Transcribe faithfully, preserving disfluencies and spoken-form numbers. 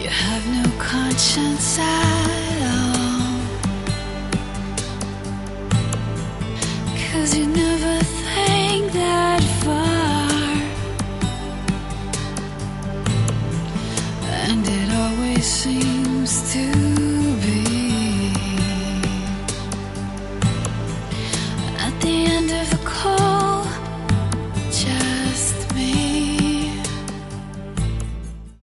have no conscience at all, 'cause you never think that far, and it always seems to be at the end of the course.